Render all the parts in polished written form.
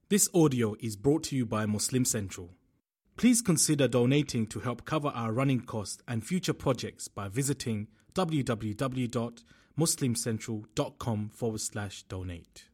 This audio is brought to you by Muslim Central. Please consider donating to help cover our running costs and future projects by visiting www.muslimcentral.com/donate.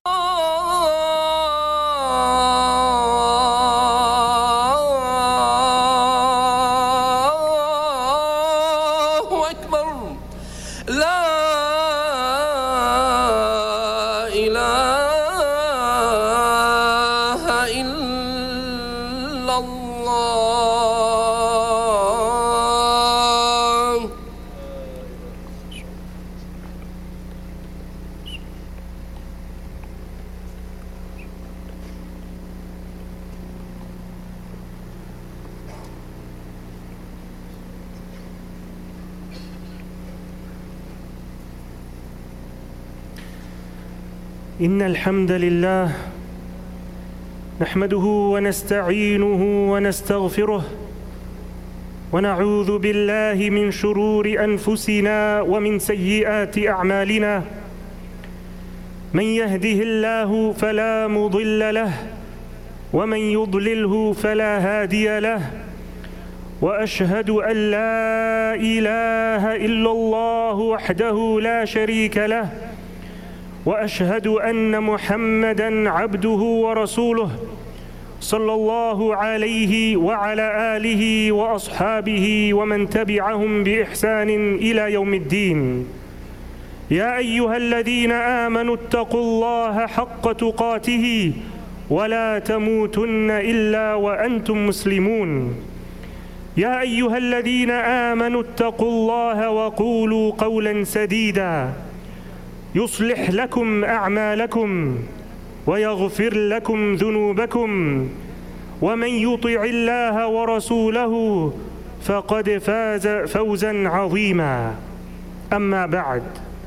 إن الحمد لله نحمده ونستعينه ونستغفره ونعوذ بالله من شرور أنفسنا ومن سيئات أعمالنا من يهده الله فلا مضل له ومن يضلله فلا هادي له وأشهد أن لا إله إلا الله وحده لا شريك له وأشهد أن محمدًا عبده ورسوله صلى الله عليه وعلى آله وأصحابه ومن تبعهم بإحسان إلى يوم الدين. يا أيها الذين آمنوا اتقوا الله حق تقاته ولا تموتن إلا وأنتم مسلمون. يا أيها الذين آمنوا اتقوا الله وقولوا قولا سديدا يصلح لكم أعمالكم ويغفر لكم ذنوبكم ومن يطع الله ورسوله فقد فاز فوزا عظيما. أما بعد.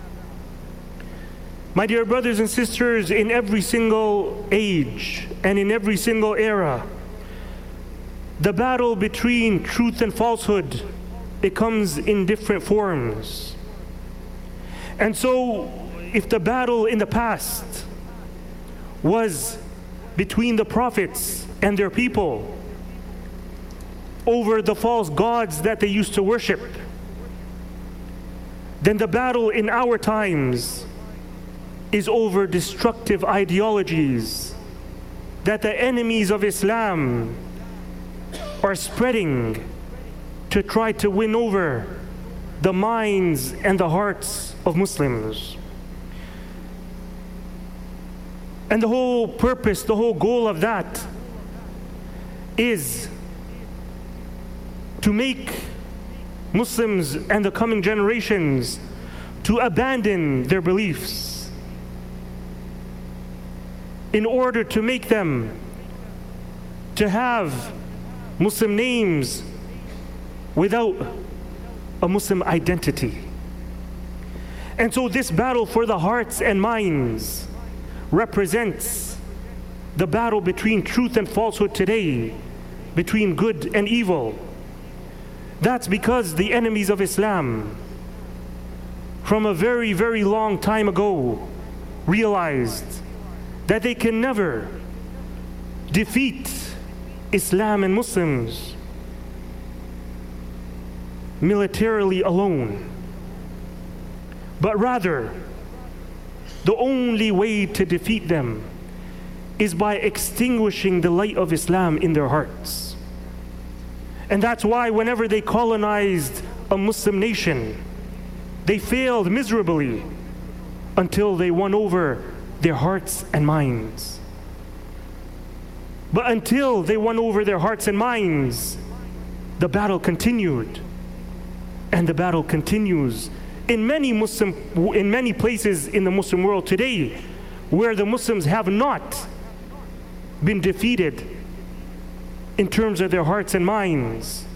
My dear brothers and sisters, in every single age and in every single era, the battle between truth and falsehood, it comes in different forms. And so, if the battle in the past was between the prophets and their people over the false gods that they used to worship, then the battle in our times is over destructive ideologies that the enemies of Islam are spreading to try to win over the minds and the hearts of Muslims. And the whole purpose, the whole goal of that is to make Muslims and the coming generations to abandon their beliefs in order to make them to have Muslim names without a Muslim identity. And so this battle for the hearts and minds represents the battle between truth and falsehood today, between good and evil. That's because the enemies of Islam from a very, very long time ago realized that they can never defeat Islam and Muslims militarily alone, but rather the only way to defeat them is by extinguishing the light of Islam in their hearts. And that's why whenever they colonized a Muslim nation, they failed miserably until they won over their hearts and minds. But until they won over their hearts and minds, the battle continued. And the battle continues in many places in the Muslim world today, where the Muslims have not been defeated in terms of their hearts and minds.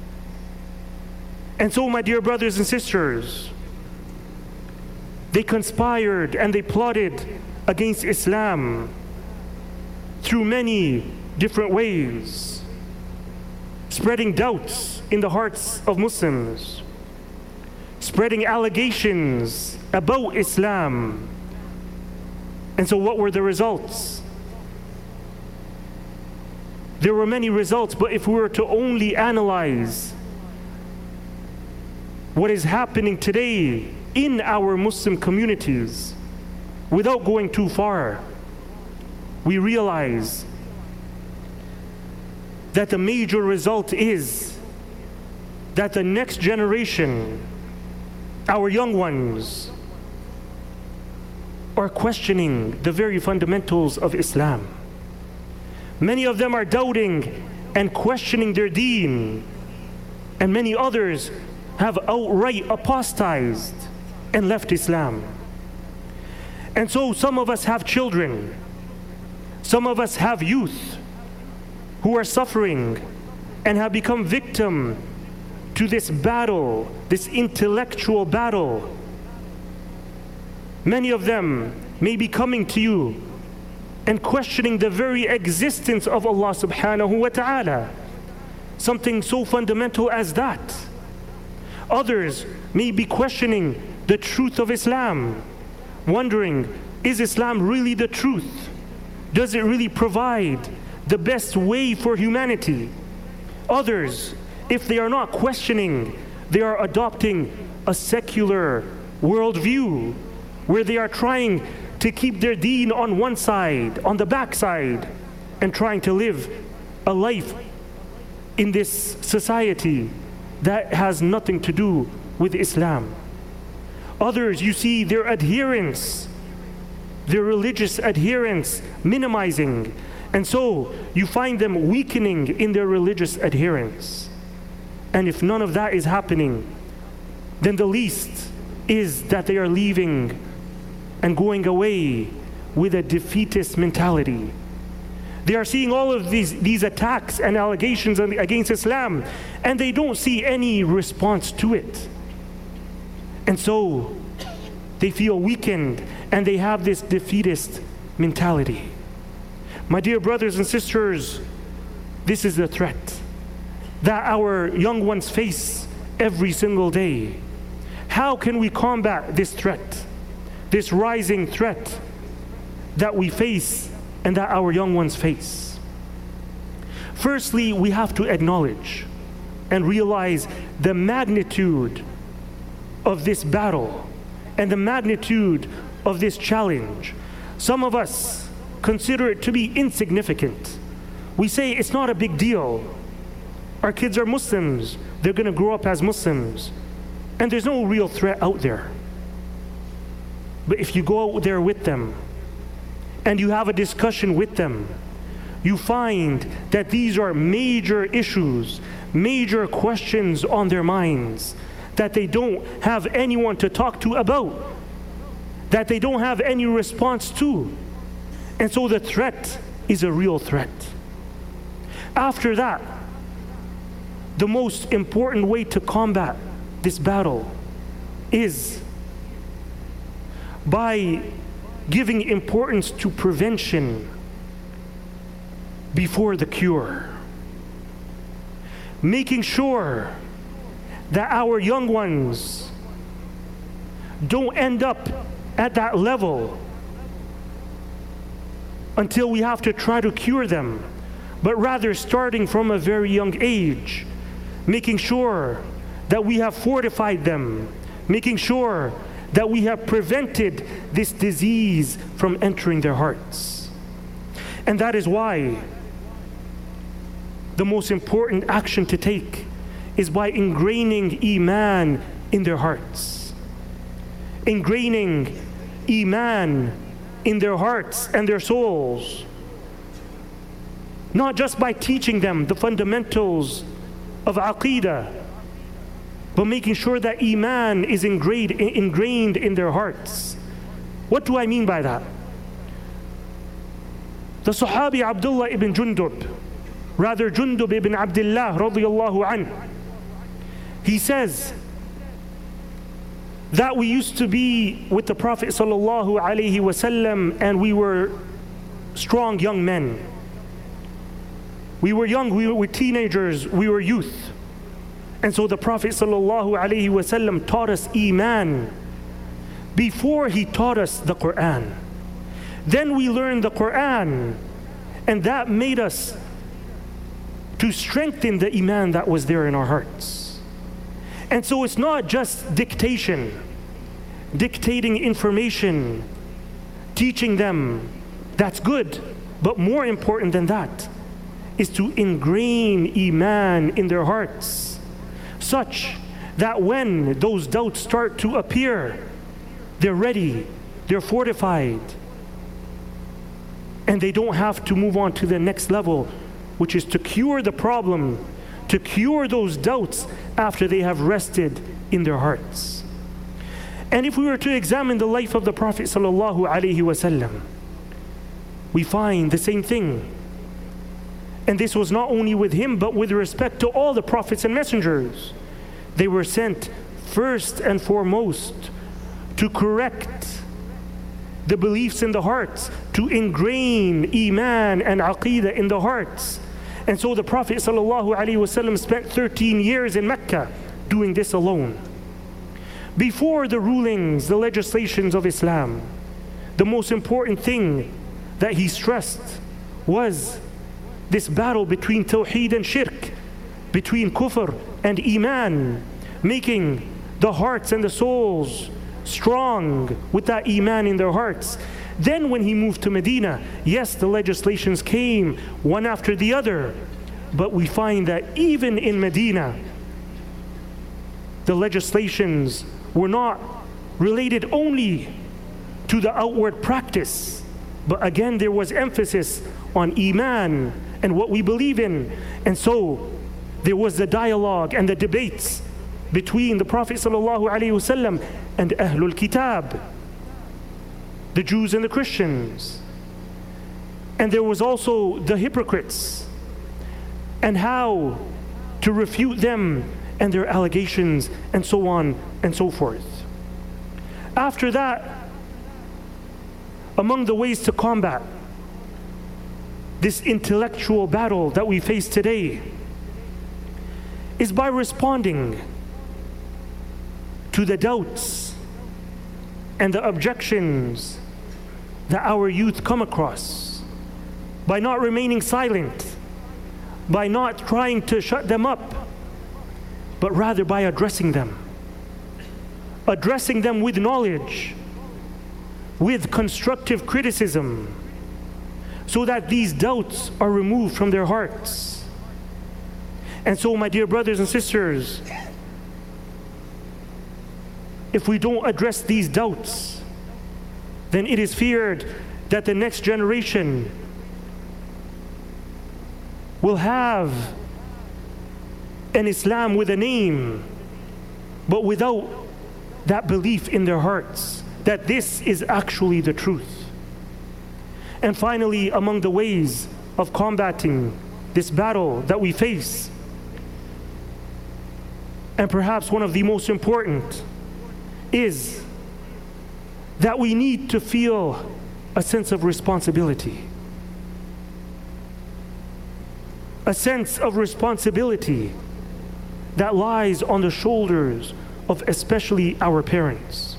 And so, my dear brothers and sisters, they conspired and they plotted against Islam through many different ways, spreading doubts in the hearts of Muslims, spreading allegations about Islam. And so what were the results? There were many results, but if we were to only analyze what is happening today in our Muslim communities, without going too far, we realize that the major result is that the next generation, our young ones, are questioning the very fundamentals of Islam. Many of them are doubting and questioning their deen, and many others have outright apostatized and left Islam. And so some of us have children, some of us have youth who are suffering and have become victim to this battle, this intellectual battle. Many of them may be coming to you and questioning the very existence of Allah subhanahu wa ta'ala, something so fundamental as that. Others may be questioning the truth of Islam, wondering, is Islam really the truth? Does it really provide the best way for humanity? Others, if they are not questioning, they are adopting a secular worldview where they are trying to keep their deen on one side, on the back side, and trying to live a life in this society that has nothing to do with Islam. Others, you see their adherence, their religious adherence minimizing, and so you find them weakening in their religious adherence. And if none of that is happening, then the least is that they are leaving and going away with a defeatist mentality. They are seeing all of these attacks and allegations against Islam, and they don't see any response to it. And so they feel weakened and they have this defeatist mentality. My dear brothers and sisters, this is the threat that our young ones face every single day. How can we combat this threat, this rising threat that we face and that our young ones face? Firstly, we have to acknowledge and realize the magnitude of this battle and the magnitude of this challenge. Some of us consider it to be insignificant. We say it's not a big deal. Our kids are Muslims. They're going to grow up as Muslims. And there's no real threat out there. But if you go out there with them and you have a discussion with them, you find that these are major issues, major questions on their minds that they don't have anyone to talk to about, that they don't have any response to. And so the threat is a real threat. After that, the most important way to combat this battle is by giving importance to prevention before the cure. Making sure that our young ones don't end up at that level until we have to try to cure them, but rather starting from a very young age, making sure that we have fortified them, making sure that we have prevented this disease from entering their hearts. And that is why the most important action to take is by ingraining Iman in their hearts. Ingraining Iman in their hearts and their souls. Not just by teaching them the fundamentals of Aqeedah, but making sure that Iman is ingrained in their hearts. What do I mean by that? The Sahabi Abdullah ibn Jundub, rather Jundub ibn Abdullah radiyallahu anhu, he says that we used to be with the Prophet sallallahu alaihi wasallam, and we were strong young men. We were young, we were teenagers, we were youth. And so the Prophet sallallahu alaihi wasallam taught us Iman before he taught us the Quran. Then we learned the Quran, and that made us to strengthen the iman that was there in our hearts. And so it's not just dictation, dictating information, teaching them. That's good, but more important than that is to ingrain iman in their hearts, such that when those doubts start to appear, they're ready, they're fortified, and they don't have to move on to the next level, which is to cure the problem, to cure those doubts after they have rested in their hearts. And if we were to examine the life of the Prophet ﷺ, we find the same thing. And this was not only with him, but with respect to all the prophets and messengers. They were sent first and foremost to correct the beliefs in the hearts, to ingrain iman and aqeedah in the hearts. And so the Prophet ﷺ spent 13 years in Mecca doing this alone. Before the rulings, the legislations of Islam, the most important thing that he stressed was this battle between Tawheed and Shirk, between Kufr and Iman, making the hearts and the souls strong with that Iman in their hearts. Then when he moved to Medina, yes, the legislations came one after the other, but we find that even in Medina, the legislations were not related only to the outward practice, but again there was emphasis on Iman and what we believe in. And so there was the dialogue and the debates between the Prophet ﷺ and Ahlul Kitab, the Jews and the Christians. And there was also the hypocrites, and how to refute them and their allegations, and so on and so forth. After that, among the ways to combat this intellectual battle that we face today is by responding to the doubts and the objections that our youth come across, by not remaining silent, by not trying to shut them up, but rather by addressing them with knowledge, with constructive criticism, so that these doubts are removed from their hearts. And so, my dear brothers and sisters, if we don't address these doubts, then it is feared that the next generation will have an Islam with a name, but without that belief in their hearts that this is actually the truth. And finally, among the ways of combating this battle that we face, and perhaps one of the most important, is that we need to feel a sense of responsibility. A sense of responsibility that lies on the shoulders of especially our parents.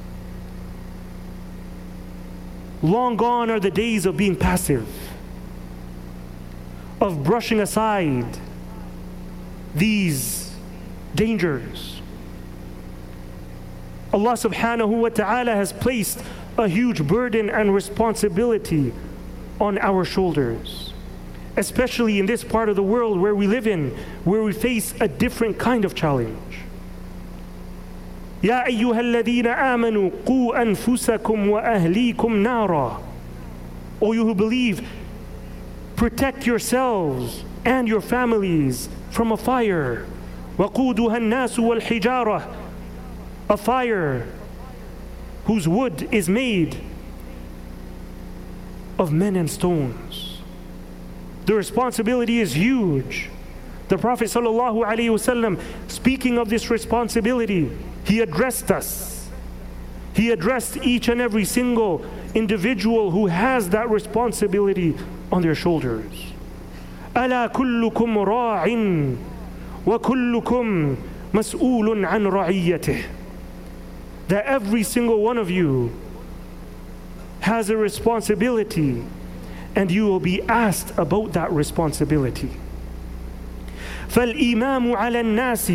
Long gone are the days of being passive, of brushing aside these dangers. Allah subhanahu wa ta'ala has placed a huge burden and responsibility on our shoulders, especially in this part of the world where we live in, where we face a different kind of challenge. يا أيها الذين آمنوا قوا أنفسكم وأهليكم نارا. O you who believe, protect yourselves and your families from a fire. وقودها الناس والحجارة. A fire whose wood is made of men and stones. The responsibility is huge. The Prophet ﷺ, speaking of this responsibility, he addressed us. He addressed each and every single individual who has that responsibility on their shoulders. ألا كلكم راع وكلكم مسؤول عن رعيته. That every single one of you has a responsibility, and you will be asked about that responsibility. فالإمام على الناس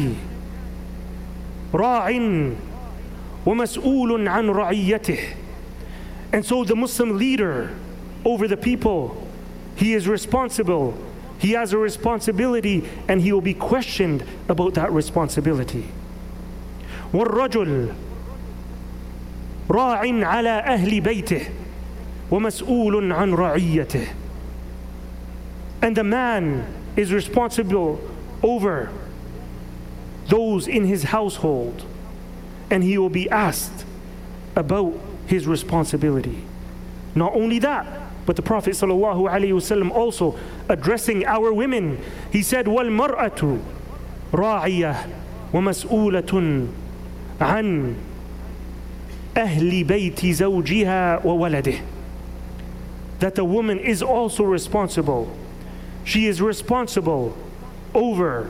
راع ومسؤول عن رعيته. And so the Muslim leader over the people, he is responsible. He has a responsibility and he will be questioned about that responsibility. والرجل راع على أهل بيته ومسؤول عن رعيته. And the man is responsible over those in his household, and he will be asked about his responsibility. Not only that, but the Prophet ﷺ also addressing our women, he said, وَالْمَرْأَةُ رَاعِيَةٌ وَمَسْئُولَةٌ عَنْ أَهْلِ بَيْتِ زَوْجِهَا وَوَلَدِهِ. That the woman is also responsible. She is responsible over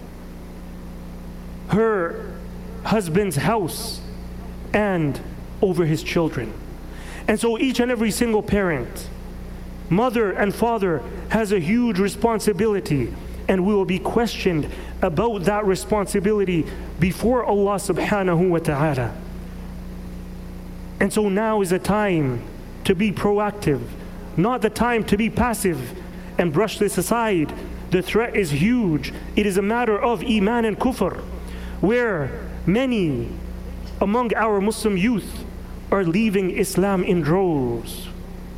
her husband's house and over his children. And so each and every single parent, mother and father, has a huge responsibility, and we will be questioned about that responsibility before Allah subhanahu wa ta'ala. And so now is a time to be proactive, not the time to be passive and brush this aside. The threat is huge. It is a matter of iman and kufr, where many among our Muslim youth are leaving Islam in droves.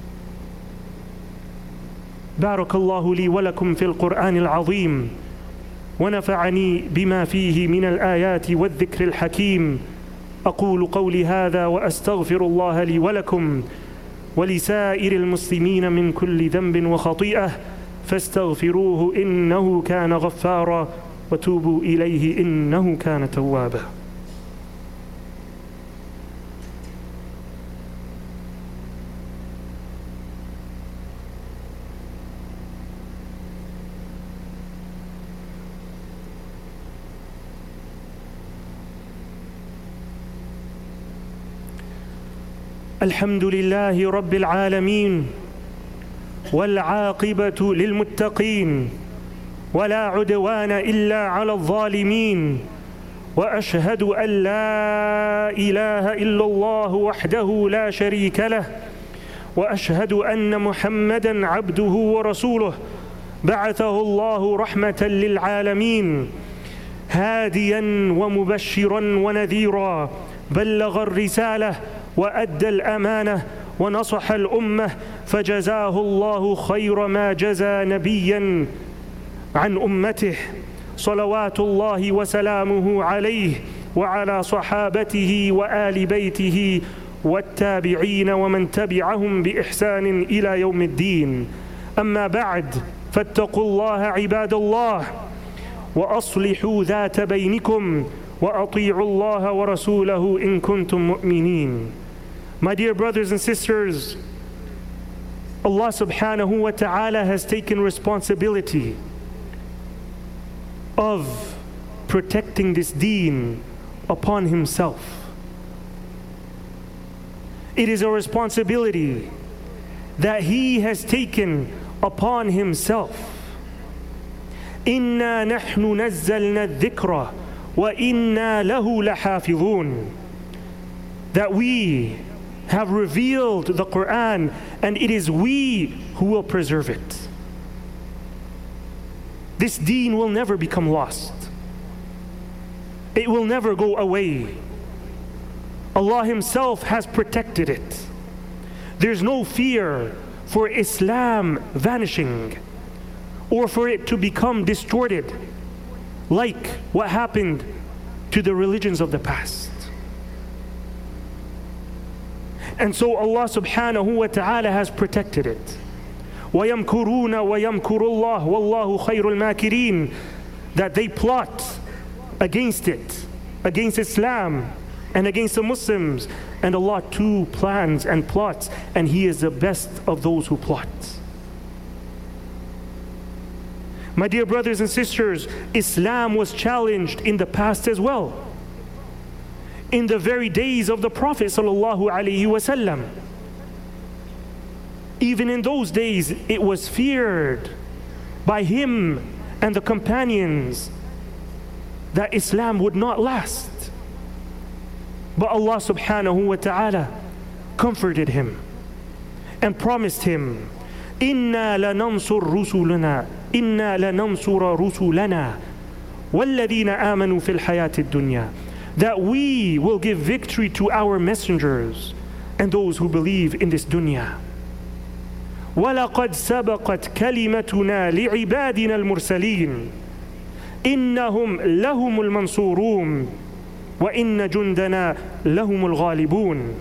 بارك الله لي ولكم في القرآن العظيم ونفعني بما فيه من الآيات والذكر الحكيم. أقول قولي هذا وأستغفر الله لي ولكم ولسائر المسلمين من كل ذنب وخطيئة فاستغفروه إنه كان غفارا وتوبوا إليه إنه كان توابا. الحمد لله رب العالمين والعاقبة للمتقين ولا عدوان إلا على الظالمين وأشهد أن لا إله إلا الله وحده لا شريك له وأشهد أن محمدًا عبده ورسوله بعثه الله رحمة للعالمين هاديًا ومبشرًا ونذيرًا بلغ الرسالة وأدى الأمانة ونصح الأمة فجزاه الله خير ما جزى نبيا عن أمته صلوات الله وسلامه عليه وعلى صحابته وآل بيته والتابعين ومن تبعهم بإحسان إلى يوم الدين. أما بعد فاتقوا الله عباد الله وأصلحوا ذات بينكم وأطيعوا الله ورسوله إن كنتم مؤمنين. My dear brothers and sisters, Allah subhanahu wa ta'ala has taken responsibility of protecting this deen upon Himself. It is a responsibility that He has taken upon Himself. إِنَّا نَحْنُ نَزَّلْنَا الذِّكْرَ وَإِنَّا لَهُ لَحَافِظُونَ. That we have revealed the Quran and it is we who will preserve it. This deen will never become lost. It will never go away. Allah Himself has protected it. There's no fear for Islam vanishing or for it to become distorted like what happened to the religions of the past. And so Allah subhanahu wa ta'ala has protected it. وَيَمْكُرُونَ وَيَمْكُرُ اللَّهُ وَاللَّهُ خَيْرُ الْمَاكِرِينَ. That they plot against it, against Islam and against the Muslims. And Allah too plans and plots, and He is the best of those who plot. My dear brothers and sisters, Islam was challenged in the past as well. In the very days of the Prophet sallallahu alaihi wasallam. Even in those days, it was feared by him and the companions that Islam would not last. But Allah subhanahu wa ta'ala comforted him and promised him, إِنَّا لَنَنْصُرْ رُسُلَنَا إِنَّا لَنَنْصُرَ رُسُلَنَا وَالَّذِينَ آمَنُوا فِي الْحَيَاةِ الدُّنْيَا, that we will give victory to our messengers and those who believe in this dunya. وَلَقَدْ سَبَقَتْ كَلِمَتُنَا لِعِبَادِنَا الْمُرْسَلِينَ إِنَّهُمْ لَهُمُ الْمَنْصُورُونَ وَإِنَّ جُنْدَنَا لَهُمُ الْغَالِبُونَ.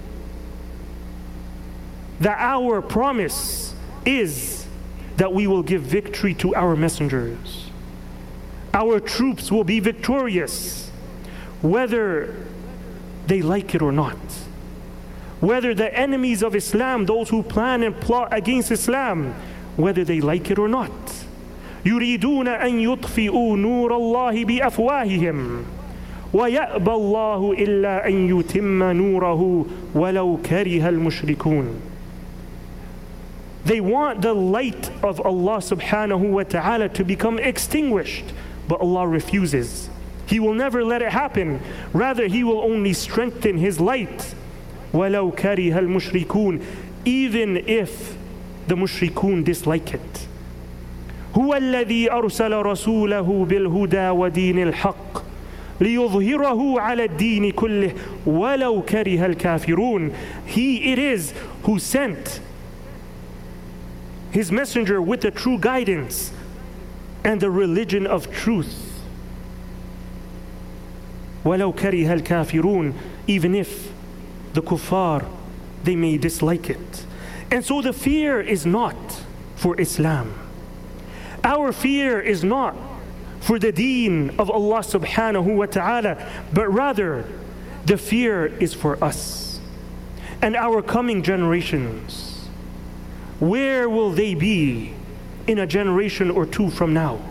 That our promise is that we will give victory to our messengers. Our troops will be victorious, whether they like it or not. Whether the enemies of Islam, those who plan and plot against Islam, whether they like it or not. يُرِيدُونَ أَن يُطْفِئُوا نُورَ اللَّهِ بِأَفْوَاهِهِمْ وَيَأْبَى اللَّهُ إِلَّا أَن يُتِمَّ نُورَهُ وَلَوْ كَرِهَ الْمُشْرِكُونَ. They want the light of Allah subhanahu wa ta'ala to become extinguished, but Allah refuses. He will never let it happen. Rather, He will only strengthen His light. وَلَوْ كَرِهَ الْمُشْرِكُونَ, even if the mushrikun dislike it. هُوَ الَّذِي أَرْسَلَ رَسُولَهُ بِالْهُدَى وَدِينِ الْحَقِّ لِيُظْهِرَهُ عَلَى الدِّينِ كُلِّهِ وَلَوْ كَرِهَ الْكَافِرُونَ. He it is who sent His messenger with the true guidance and the religion of truth. وَلَوْ كَرِهَ الْكَافِرُونَ, even if the kuffar, they may dislike it. And so the fear is not for Islam. Our fear is not for the deen of Allah subhanahu wa ta'ala, but rather the fear is for us and our coming generations. Where will they be in a generation or two from now?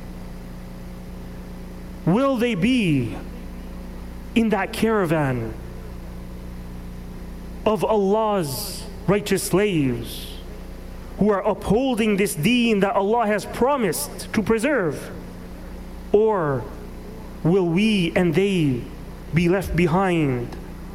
Will they be in that caravan of Allah's righteous slaves who are upholding this deen that Allah has promised to preserve? Or will we and they be left behind?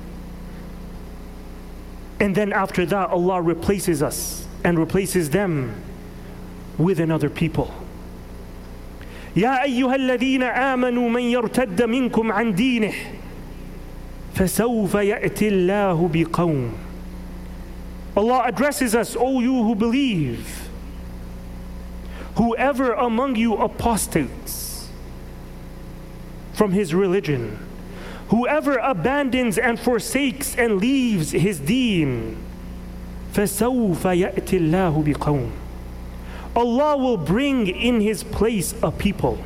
And then after that, Allah replaces us and replaces them with another people. يا أيها الذين آمنوا من يرتد منكم عن دينه فسوف يأتي الله بقوم. Allah addresses us, O you who believe, whoever among you apostates from his religion, whoever abandons and forsakes and leaves his deen, فسوف يأتي الله بقوم. Allah will bring in His place a people,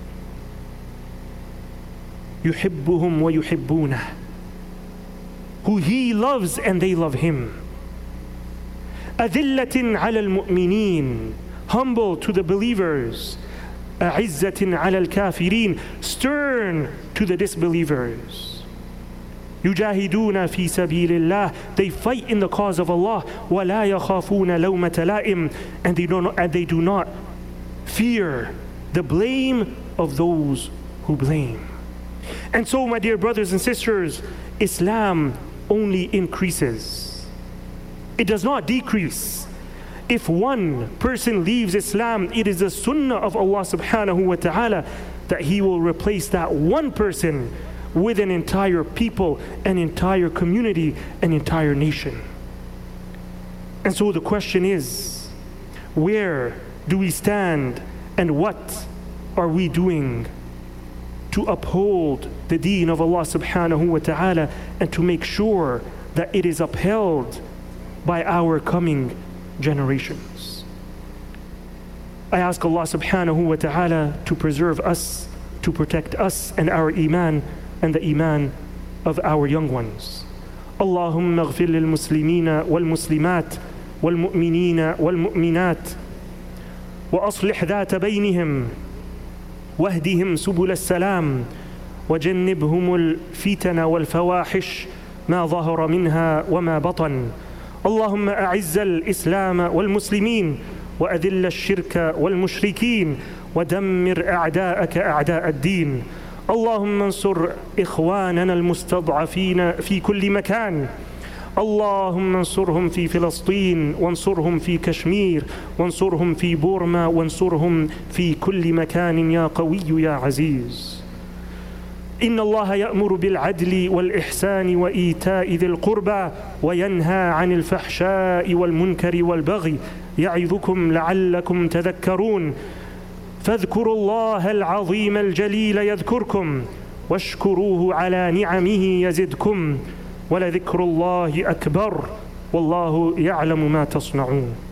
يحبهم ويحبونه, who He loves and they love Him. أذلة على المؤمنين, humble to the believers. أعزة على الكافرين, stern to the disbelievers. يجاهدون في سبيل الله, they fight in the cause of Allah. ولا يخافون لومة لائم, and they do not fear the blame of those who blame. And so, my dear brothers and sisters, Islam only increases. It does not decrease. If one person leaves Islam, it is the sunnah of Allah subhanahu wa ta'ala that He will replace that one person with an entire people, an entire community, an entire nation. And so the question is, where do we stand and what are we doing to uphold the deen of Allah subhanahu wa ta'ala and to make sure that it is upheld by our coming generations? I ask Allah subhanahu wa ta'ala to preserve us, to protect us and our iman and the iman of our young ones. اللهم اغفر للمسلمين والمسلمات والمؤمنين والمؤمنات وأصلح ذات بينهم واهدهم سبل السلام وجنبهم الفتن والفواحش ما ظهر منها وما بطن. اللهم أعز الإسلام والمسلمين وأذل الشرك والمشركين ودمر أعداءك أعداء الدين. اللهم انصر إخواننا المستضعفين في كل مكان، اللهم انصرهم في فلسطين، وانصرهم في كشمير، وانصرهم في بورما، وانصرهم في كل مكان يا قوي يا عزيز. إن الله يأمر بالعدل والإحسان وإيتاء ذي القربى وينهى عن الفحشاء والمنكر والبغي يعظكم لعلكم تذكرون. فاذكروا الله العظيم الجليل يذكركم واشكروه على نعمه يزدكم ولذكر الله أكبر والله يعلم ما تصنعون.